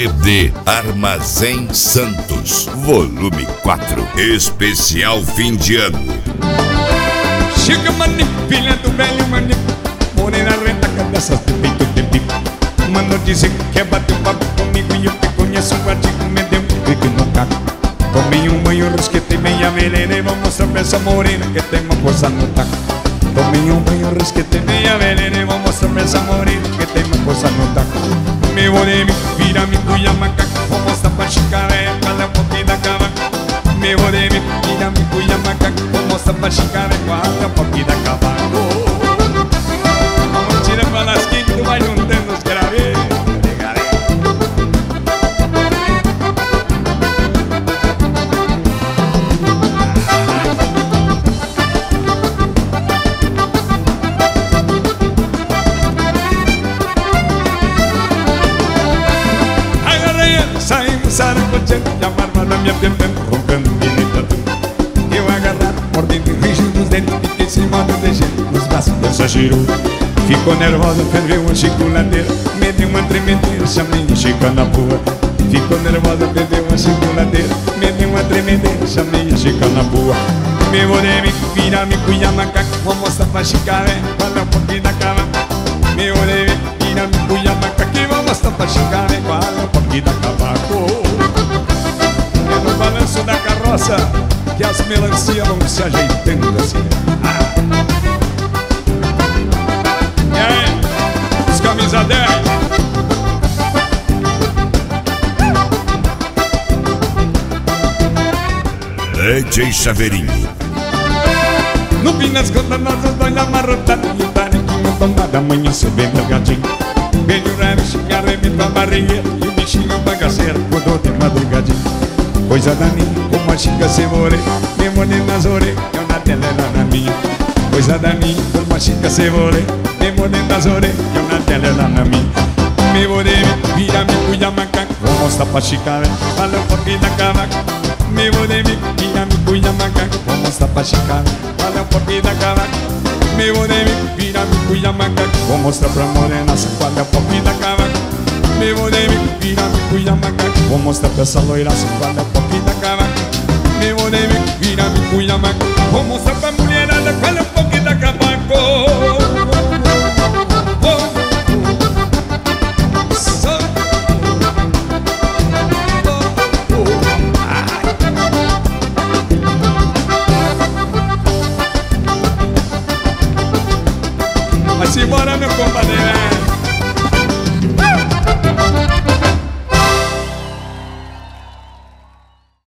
CD Armazém Santos, volume 4, especial fim de ano. Chega, maninho, filha do velho maninho, morena renta, cabeça de peito de bico. Mandou dizer que quer bater papo comigo e eu te conheço um artigo, me deu um pique no caco. Tomei um banho, risquetei meia melena e vou mostrar pra essa morena que tem uma força no taco. Tomei um banho, risquetei meia melena e vou mostrar pra essa morena que tem uma força no taco. Me volei, me vira, me cuia, macaco, vou mostrar pra chicaré, qual é o pouquinho da cava. Me volei, me vira, me cuia, macaco, vou mostrar pra chicaré, qual é o pouquinho da cava. Vamos tirar pra las que tu vai juntando os graves. Saímos saracoteando e a barbada me apertando, roncando e gritando. Eu agarrado, mordendo e rígido os dentes, fiquei sem modo de jeito, nos braços dessa girou. Ficou nervosa, ferveu a chiculadeira, me deu uma tremedeira, chamei a Chica na rua. Ficou nervosa, ferveu a chiculadeira, me deu uma tremedeira, chamei a Chica na rua. Me volei, me vira, me cuia, macaco, vou mostrar pra Chicaré, qual é o pouquinho da cava. Me volei, me vira, me cuia, macaco, vou mostrar pra Chicaré, qual é o pouquinho da cavaco. É no balanço da carroça que as melancias vão se ajeitando assim. E aí, os camisa 10. DJ Chaveirinho. No fim das contas nós os dois amarrotados e o tarequinho tomado amanheceu bem delgadinho. Veio o raro, cigarro, arrebentou a barrigueira e o bichinho bagaceiro acordou de madrugadinho. Coisa da minha, como a Chica se morei, me mordendo nas orelhas, eu na tela ela na minha. Coisa da minha, como a Chica se morei, me mordendo nas orelhas, eu na tela ela na minha. Me morei, me vira, me cuida, macaco, vou mostrar pra Chicaré, fala um pouquinho da cavaca. Me volei, me vira, me cuida, macaco, vou mostrar pra Chicaré, fala um pouquinho da cavaca. Me volei, me vira, me cuia, macaco, vou mostrar pra morena qual é o pouquinho da cavaca. Me volei, me vira, me cuia, macaco, vou mostrar pra essa loiraça qual é o pouquinho da cavaca. Me volei, me vira, me cuia, macaco, vou mostrar pra mulherada qual é o pouquinho da cavaco. Vai-se embora, meu compadre.